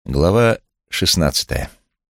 Глава 16.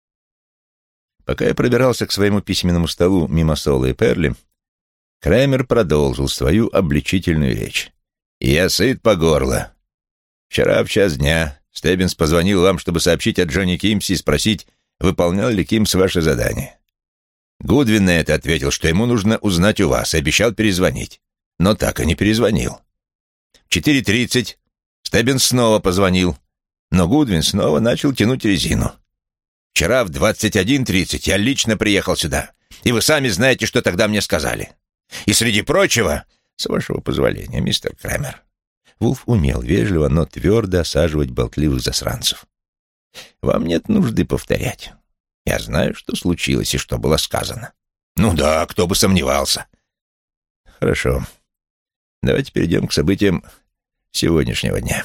Пока я пробирался к своему письменному столу мимо Сола и Перли, Крэмер продолжил свою обличительную речь. «Я сыт по горло. Вчера в час дня Стеббинс позвонил вам, чтобы сообщить о Джонни Кимсе и спросить, выполнял ли Кимс ваше задание. Гудвин на это ответил, что ему нужно узнать у вас, и обещал перезвонить. Но так и не перезвонил. В 4:30 Стеббинс снова позвонил, но Гудвин снова начал тянуть резину. Вчера в 21:30 я лично приехал сюда, и вы сами знаете, что тогда мне сказали. И среди прочего, с вашего позволения, мистер Крэмер». Вулф умел вежливо, но твердо осаживать болтливых засранцев. «Вам нет нужды повторять. Я знаю, что случилось и что было сказано». «Ну да, кто бы сомневался». «Хорошо. Давайте перейдем к событиям сегодняшнего дня».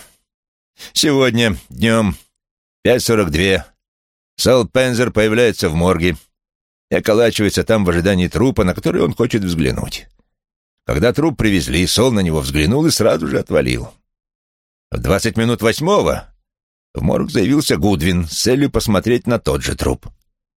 Сегодня днем 5:42 Сол Пензер появляется в морге и околачивается там в ожидании трупа, на который он хочет взглянуть. Когда труп привезли, Сол на него взглянул и сразу же отвалил. В 20:08 в морг заявился Гудвин с целью посмотреть на тот же труп.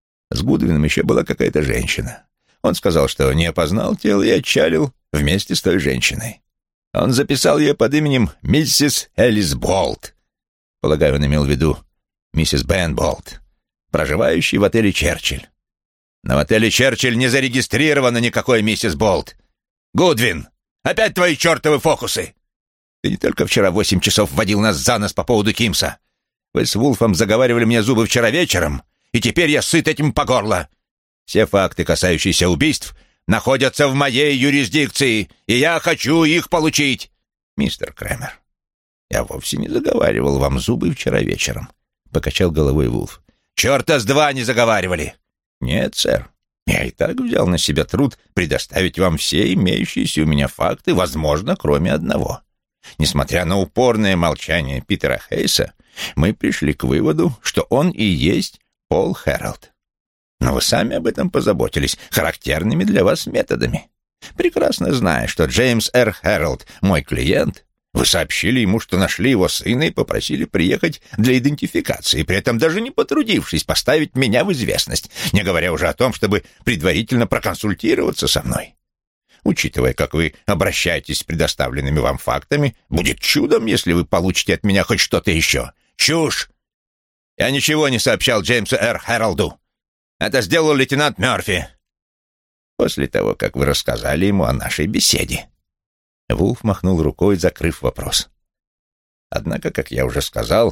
С Гудвином еще была какая-то женщина. Он сказал, что не опознал тело и отчалил вместе с той женщиной. Он записал ее под именем миссис Элис Болт. Полагаю, он имел в виду миссис Бен Болт, проживающей в отеле «Черчилль». Но в отеле «Черчилль» не зарегистрировано никакой миссис Болт. Гудвин, опять твои чертовы фокусы! Ты не только вчера в 8 часов водил нас за нос по поводу Кимса. Вы с Вулфом заговаривали мне зубы вчера вечером, и теперь я сыт этим по горло. Все факты, касающиеся убийств, находятся в моей юрисдикции, и я хочу их получить. Мистер Крэмер, я вовсе не заговаривал вам зубы вчера вечером, — покачал головой Вулф. Черта с два не заговаривали. Нет, сэр, я и так взял на себя труд предоставить вам все имеющиеся у меня факты, возможно, кроме одного. Несмотря на упорное молчание Питера Хейса, мы пришли к выводу, что он и есть Пол Хэролд. Но вы сами об этом позаботились характерными для вас методами. Прекрасно зная, что Джеймс Р. Хэролд мой клиент, вы сообщили ему, что нашли его сына и попросили приехать для идентификации, при этом даже не потрудившись поставить меня в известность, не говоря уже о том, чтобы предварительно проконсультироваться со мной. Учитывая, как вы обращаетесь с предоставленными вам фактами, будет чудом, если вы получите от меня хоть что-то еще. Чушь! Я ничего не сообщал Джеймсу Р. Хэролду. Это сделал лейтенант Мёрфи. После того, как вы рассказали ему о нашей беседе. Вулф махнул рукой, закрыв вопрос. Однако, как я уже сказал,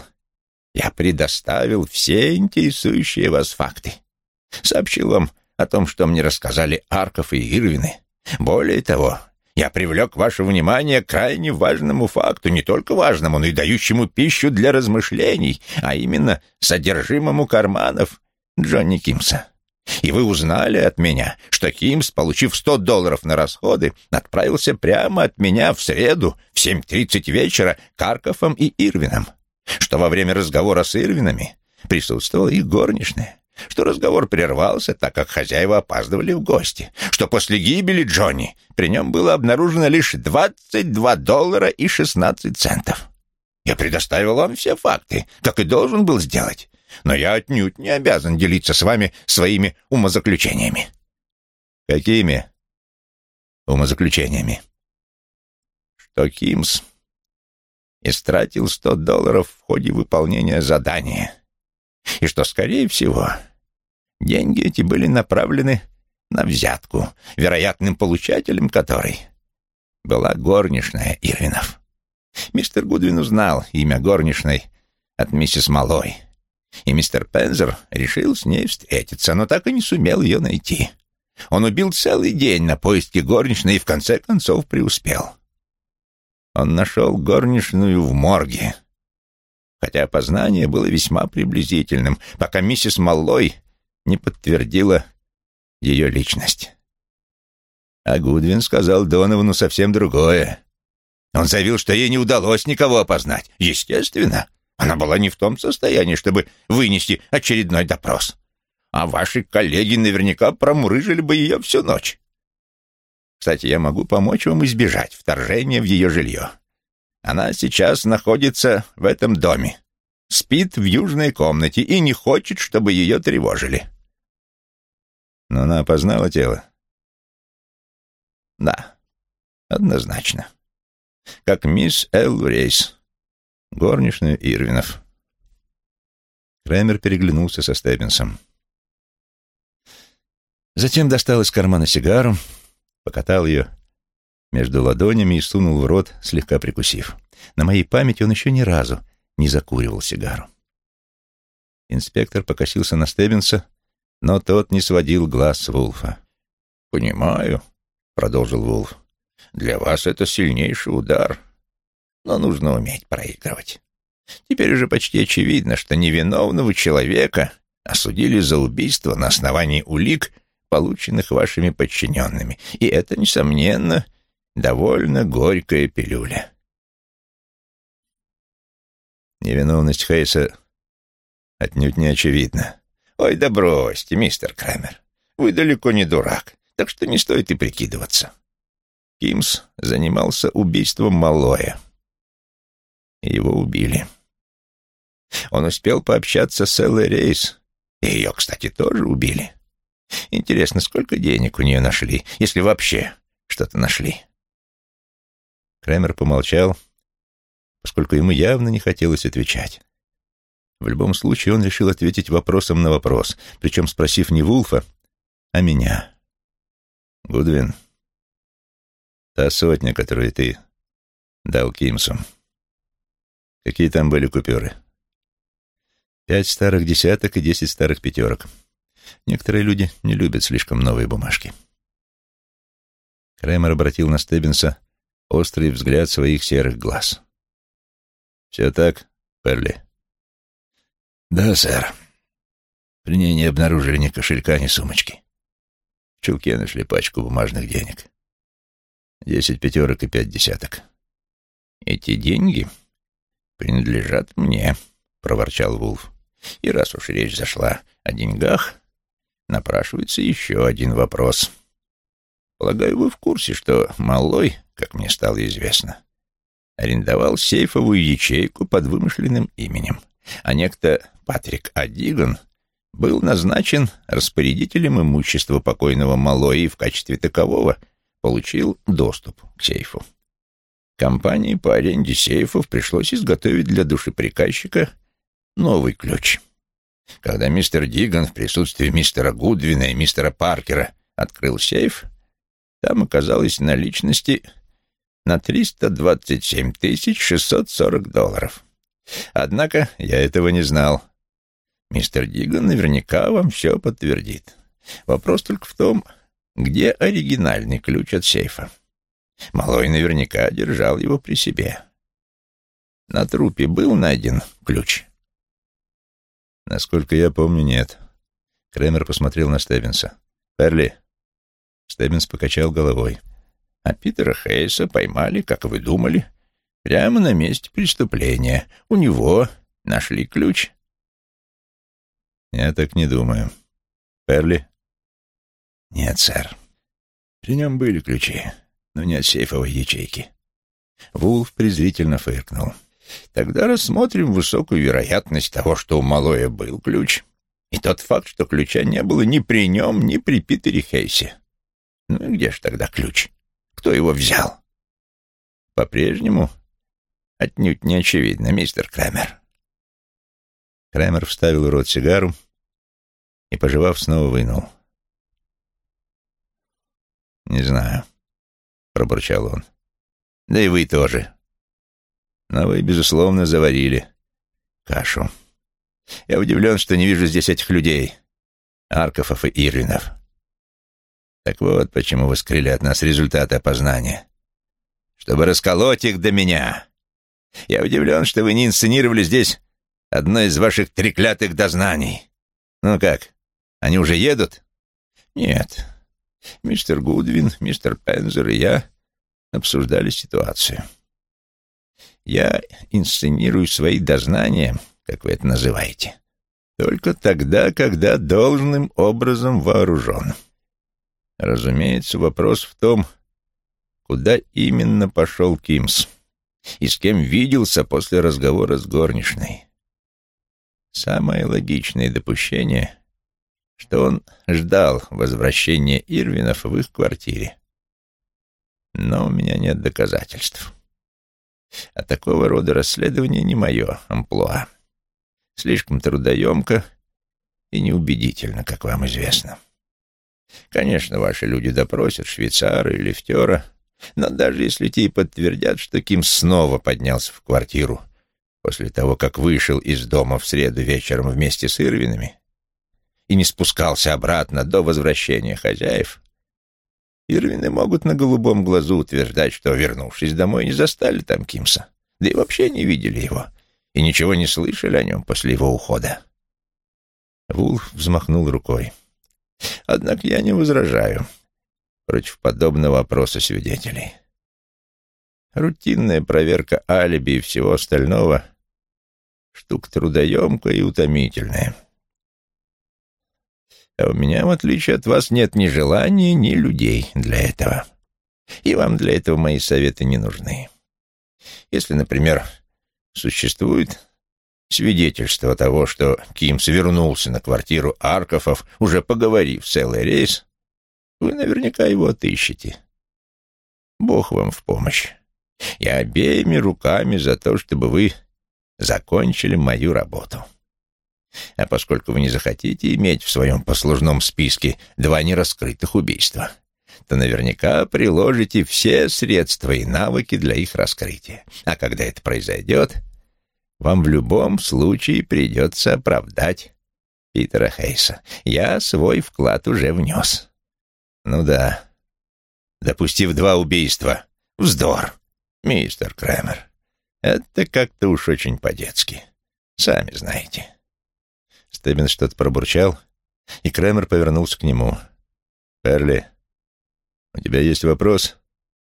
я предоставил все интересующие вас факты. Сообщил вам о том, что мне рассказали Арков и Ирвины. Более того, я привлек ваше внимание к крайне важному факту, не только важному, но и дающему пищу для размышлений, а именно содержимому карманов Джонни Кимса. И вы узнали от меня, что Кимс, получив $100 на расходы, отправился прямо от меня в среду в 7:30 вечера к Аркофам и Ирвинам, что во время разговора с Ирвинами присутствовала их горничная, что разговор прервался, так как хозяева опаздывали в гости, что после гибели Джонни при нем было обнаружено лишь $22.16. Я предоставил вам все факты, как и должен был сделать, но я отнюдь не обязан делиться с вами своими умозаключениями». «Какими умозаключениями?» «Что Кимс истратил $100 в ходе выполнения задания, и что, скорее всего, деньги эти были направлены на взятку, вероятным получателем которой была горничная Ирвинов. Мистер Гудвин узнал имя горничной от миссис Малой, и мистер Пензер решил с ней встретиться, но так и не сумел ее найти. Он убил целый день на поиски горничной и в конце концов преуспел. Он нашел горничную в морге, хотя опознание было весьма приблизительным, пока миссис Маллой не подтвердила ее личность. А Гудвин сказал Доновану совсем другое. Он заявил, что ей не удалось никого опознать. Естественно, она была не в том состоянии, чтобы вынести очередной допрос. А ваши коллеги наверняка промурыжили бы ее всю ночь. Кстати, я могу помочь вам избежать вторжения в ее жилье. Она сейчас находится в этом доме. спит в южной комнате и не хочет, чтобы ее тревожили». «Но она опознала тело?» «Да, однозначно. Как мисс Эллу Рейс, горничную Ирвинов». Крэмер переглянулся со Стеббинсом. Затем достал из кармана сигару, покатал ее между ладонями и сунул в рот, слегка прикусив. На моей памяти он еще ни разу не закуривал сигару. Инспектор покосился на Стеббинса, но тот не сводил глаз с Вулфа. «Понимаю», — продолжил Вулф, — «для вас это сильнейший удар, но нужно уметь проигрывать. Теперь уже почти очевидно, что невиновного человека осудили за убийство на основании улик, полученных вашими подчиненными, и это, несомненно, довольно горькая пилюля». Невиновность Хейса отнюдь не очевидна. «Ой, да бросьте, мистер Крамер, вы далеко не дурак, так что не стоит и прикидываться. Кимс занимался убийством Маллоя, и его убили. Он успел пообщаться с Эллой Рейс, и ее, кстати, тоже убили. Интересно, сколько денег у нее нашли, если вообще что-то нашли?» Крамер помолчал, поскольку ему явно не хотелось отвечать. В любом случае он решил ответить вопросом на вопрос, причем спросив не Вулфа, а меня. «Гудвин, та сотня, которую ты дал Кимсу, какие там были купюры?» 5 старых десяток и 10 старых пятерок. Некоторые люди не любят слишком новые бумажки. Крэмер обратил на Стеббинса острый взгляд своих серых глаз. «Все так, Перли?» «Да, сэр. При ней не обнаружили ни кошелька, ни сумочки. В чулке нашли пачку бумажных денег. 10 пятерок и 5 десяток». «Эти деньги принадлежат мне», — проворчал Вулф. «И раз уж речь зашла о деньгах, напрашивается еще один вопрос. Полагаю, вы в курсе, что Маллой, как мне стало известно, арендовал сейфовую ячейку под вымышленным именем, а некто Патрик А. Диган был назначен распорядителем имущества покойного Маллоя и в качестве такового получил доступ к сейфу. Компании по аренде сейфов пришлось изготовить для душеприказчика новый ключ. Когда мистер Диган в присутствии мистера Гудвина и мистера Паркера открыл сейф, там оказалось наличности на $327 640. Однако я этого не знал. Мистер Диган наверняка вам все подтвердит. Вопрос только в том, где оригинальный ключ от сейфа. Малой наверняка держал его при себе. На трупе был найден ключ? Насколько я помню, нет. Крэмер посмотрел на Стеббинса. «Перли?» Стеббинс покачал головой. «А Питера Хейса поймали, как вы думали, прямо на месте преступления. У него нашли ключ». «Я так не думаю. Перли?» «Нет, сэр. При нем были ключи, но не от сейфовой ячейки». Вулф презрительно фыркнул. «Тогда рассмотрим высокую вероятность того, что у Маллоя был ключ, и тот факт, что ключа не было ни при нем, ни при Питере Хейсе. Ну и где ж тогда ключ? Кто его взял?» «По-прежнему отнюдь не очевидно, мистер Крамер». Крамер вставил в рот сигару и, пожевав, снова вынул. «Не знаю», — пробурчал он. «Да и вы тоже. Но вы, безусловно, заварили кашу. Я удивлен, что не вижу здесь этих людей, Аркофов и Ирвинов. Так вот, почему вы скрыли от нас результаты опознания. Чтобы расколоть их до меня. Я удивлен, что вы не инсценировали здесь одно из ваших треклятых дознаний. Ну как, они уже едут?» «Нет. Мистер Гудвин, мистер Пензер и я обсуждали ситуацию. Я инсценирую свои дознания, как вы это называете, только тогда, когда должным образом вооружен. Разумеется, вопрос в том, куда именно пошел Кимс и с кем виделся после разговора с горничной. Самое логичное допущение, что он ждал возвращения Ирвинов в их квартире. Но у меня нет доказательств. А такого рода расследование не мое амплуа. Слишком трудоемко и неубедительно, как вам известно. Конечно, ваши люди допросят швейцара и лифтера, но даже если те и подтвердят, что Ким снова поднялся в квартиру после того, как вышел из дома в среду вечером вместе с Ирвинами и не спускался обратно до возвращения хозяев, Ирвины могут на голубом глазу утверждать, что, вернувшись домой, не застали там Кимса, да и вообще не видели его, и ничего не слышали о нем после его ухода. Вулф взмахнул рукой. Однако я не возражаю против подобного опроса свидетелей. Рутинная проверка алиби и всего остального — штука трудоемкая и утомительная. А у меня, в отличие от вас, нет ни желания, ни людей для этого. И вам для этого мои советы не нужны. Если, например, существует свидетельство того, что Кимс вернулся на квартиру Аркофов, уже поговорив с Эллой Рейс, вы наверняка его отыщете. Бог вам в помощь. Я обеими руками за то, чтобы вы закончили мою работу. А поскольку вы не захотите иметь в своем послужном списке 2 нераскрытых убийства, то наверняка приложите все средства и навыки для их раскрытия. А когда это произойдет, вам в любом случае придется оправдать Питера Хейса. Я свой вклад уже внес. Ну да, допустив 2 убийства. Вздор, мистер Крэмер. Это как-то уж очень по-детски. Сами знаете. Стеббинс что-то пробурчал, и Крэмер повернулся к нему. «Перли, у тебя есть вопрос?»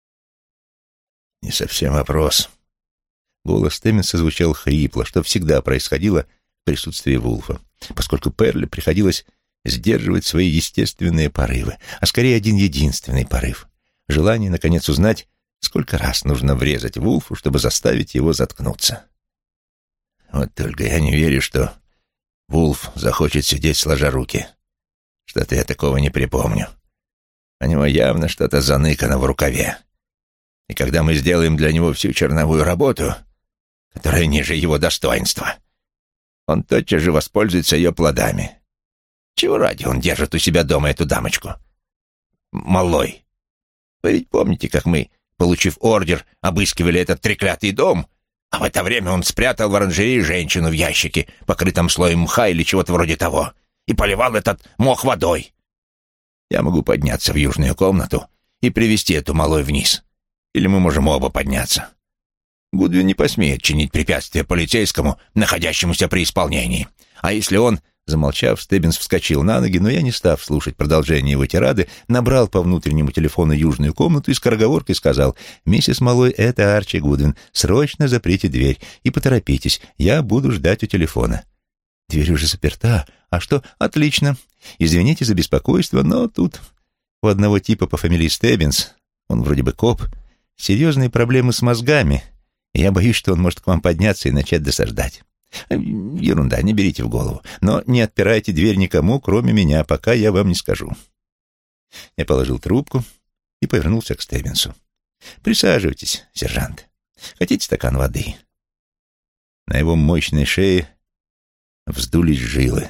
«Не совсем вопрос». Голос Стеббинса звучал хрипло, что всегда происходило в присутствии Вулфа, поскольку Перли приходилось сдерживать свои естественные порывы, а скорее один единственный порыв — желание, наконец, узнать, сколько раз нужно врезать Вулфу, чтобы заставить его заткнуться. Вот только я не верю, что Вулф захочет сидеть сложа руки. Что-то я такого не припомню. У него явно что-то заныкано в рукаве. И когда мы сделаем для него всю черновую работу, которая ниже его достоинства, он тотчас же воспользуется ее плодами. Чего ради он держит у себя дома эту дамочку? Малой. Вы ведь помните, как мы, получив ордер, обыскивали этот треклятый дом, а в это время он спрятал в оранжерее женщину в ящике, покрытом слоем мха или чего-то вроде того, и поливал этот мох водой. Я могу подняться в южную комнату и привести эту малой вниз. Или мы можем оба подняться. Гудвин не посмеет чинить препятствия полицейскому, находящемуся при исполнении. А если он... Замолчав, Стеббинс вскочил на ноги, но я, не став слушать продолжение его тирады, набрал по внутреннему телефону южную комнату и скороговоркой сказал: «Миссис Малой, это Арчи Гудвин. Срочно заприте дверь и поторопитесь, я буду ждать у телефона». «Дверь уже заперта. А что? Отлично. Извините за беспокойство, но тут у одного типа по фамилии Стеббинс, он вроде бы коп, серьезные проблемы с мозгами, и я боюсь, что он может к вам подняться и начать досаждать». «Ерунда, не берите в голову. Но не отпирайте дверь никому, кроме меня, пока я вам не скажу». Я положил трубку и повернулся к Стеббинсу. «Присаживайтесь, сержант. Хотите стакан воды?» На его мощной шее вздулись жилы.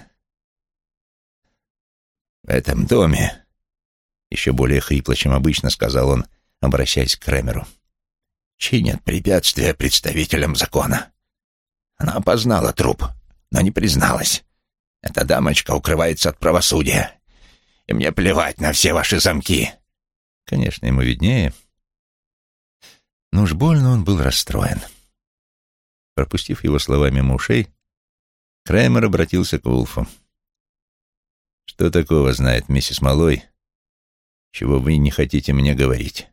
«В этом доме», — еще более хрипло, чем обычно, сказал он, обращаясь к Крэмеру, «чинят препятствия представителям закона. Она опознала труп, но не призналась. Эта дамочка укрывается от правосудия. И мне плевать на все ваши замки». Конечно, ему виднее. Но уж больно он был расстроен. Пропустив его слова мимо ушей, Крэмер обратился к Вулфу. «Что такого знает миссис Малой, чего вы не хотите мне говорить?»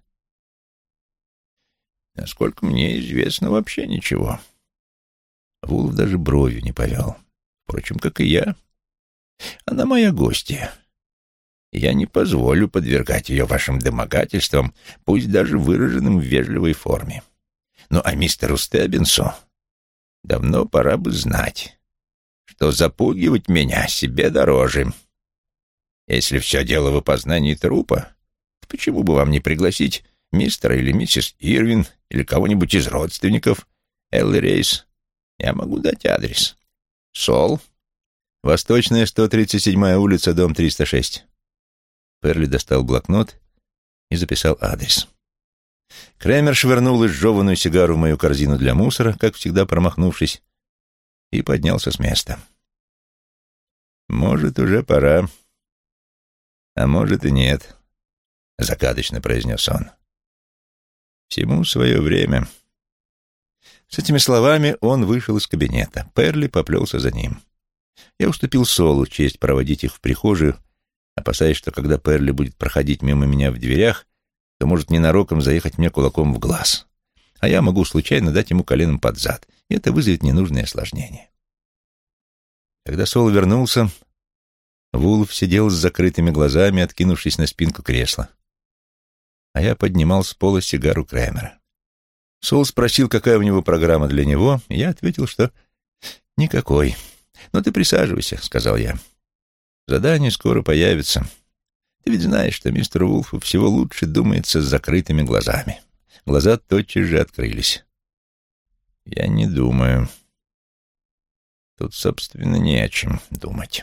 «Насколько мне известно, вообще ничего». Вулф даже бровью не повел. Впрочем, как и я. Она моя гостья. Я не позволю подвергать ее вашим домогательствам, пусть даже выраженным в вежливой форме. Ну, а мистеру Стеббинсу давно пора бы знать, то запугивать меня себе дороже. Если все дело в опознании трупа, то почему бы вам не пригласить мистера или миссис Ирвин или кого-нибудь из родственников Эллы Рейс? Я могу дать адрес. Сол, Восточная 137-я улица, дом 306. Перли достал блокнот и записал адрес. Крэмер швырнул изжеванную сигару в мою корзину для мусора, как всегда промахнувшись, и поднялся с места. «Может, уже пора, а может и нет», — загадочно произнес он. «Всему свое время». С этими словами он вышел из кабинета. Перли поплелся за ним. Я уступил Солу честь проводить их в прихожую, опасаясь, что когда Перли будет проходить мимо меня в дверях, то может ненароком заехать мне кулаком в глаз, а я могу случайно дать ему коленом под зад, и это вызовет ненужные осложнения. Когда Сол вернулся, Вулф сидел с закрытыми глазами, откинувшись на спинку кресла, а я поднимал с пола сигару Крэмера. Сол спросил, какая у него программа для него, и я ответил, что никакой. «Ну ты присаживайся», — сказал я. «Задание скоро появится. Ты ведь знаешь, что мистеру Вулфу всего лучше думается с закрытыми глазами». Глаза тотчас же открылись. «Я не думаю. Тут, собственно, не о чем думать.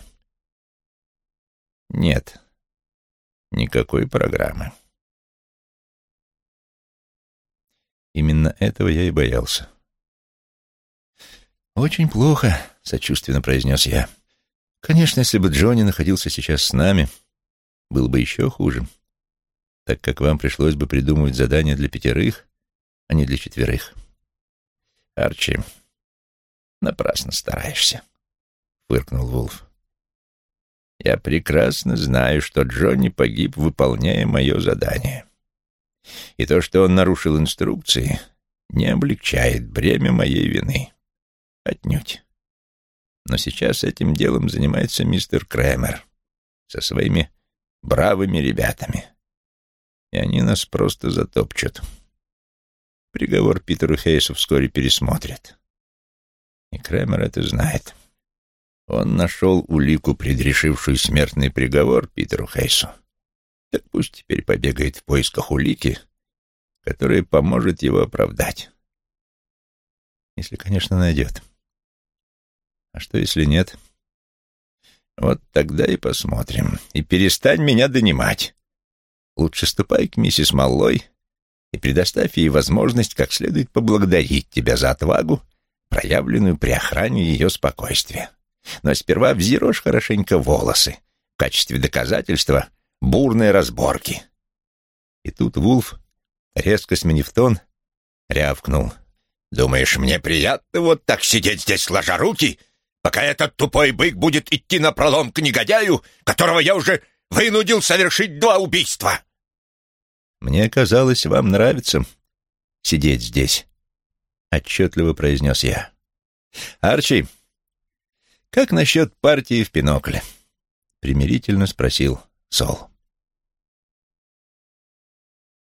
Нет никакой программы». Именно этого я и боялся. «Очень плохо», — сочувственно произнес я. «Конечно, если бы Джонни находился сейчас с нами, было бы еще хуже, так как вам пришлось бы придумывать задания для 5, а не для 4. «Арчи, напрасно стараешься», — фыркнул Вулф. «Я прекрасно знаю, что Джонни погиб, выполняя мое задание. И то, что он нарушил инструкции, не облегчает бремя моей вины. Отнюдь. Но сейчас этим делом занимается мистер Крэмер со своими бравыми ребятами. И они нас просто затопчут. Приговор Питеру Хейсу вскоре пересмотрят. И Крэмер это знает. Он нашел улику, предрешившую смертный приговор Питеру Хейсу. Так пусть теперь побегает в поисках улики, которая поможет его оправдать. Если, конечно, найдет. А что, если нет? Вот тогда и посмотрим. И перестань меня донимать. Лучше ступай к миссис Маллой и предоставь ей возможность как следует поблагодарить тебя за отвагу, проявленную при охране ее спокойствия. Но сперва взъерошь хорошенько волосы в качестве доказательства бурной разборки». И тут Вулф, резко сменив тон, рявкнул: «Думаешь, мне приятно вот так сидеть здесь сложа руки, пока этот тупой бык будет идти напролом к негодяю, которого я уже вынудил совершить 2 убийства?» «Мне казалось, вам нравится сидеть здесь», — отчетливо произнес я. «Арчи, как насчет партии в пинокле?» — примирительно спросил Сол.